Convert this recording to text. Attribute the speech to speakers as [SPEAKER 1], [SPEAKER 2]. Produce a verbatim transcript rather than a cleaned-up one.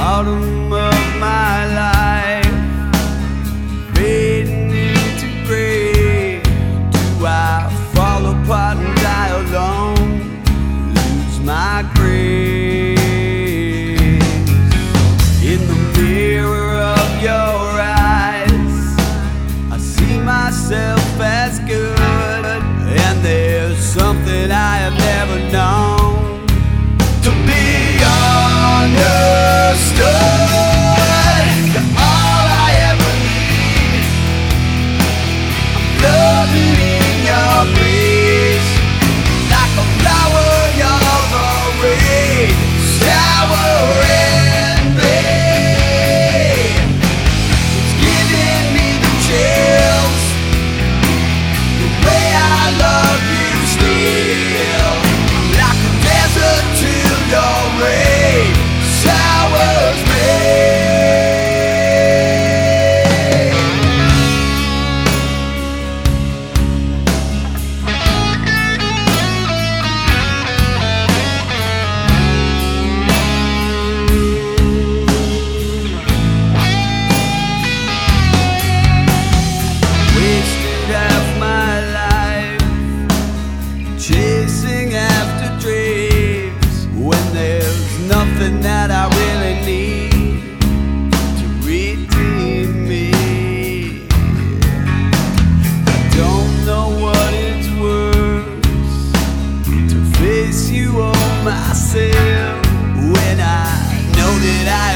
[SPEAKER 1] autumn of my life fading into gray. Do I fall apart and die alone, lose my grace? In the mirror of your eyes, I see myself as good, and there's something I have never known, to be understood. You're all I ever need. I'm floating in your breeze, like a flower you're the rain showering me. It's giving me the chills, the way I love you still. I'm like a desert till your rain showers me. Wasted half my life chasing after dreams, when there's nothing that I really need to redeem me. I don't know what it's worth to face you all myself, when I know that I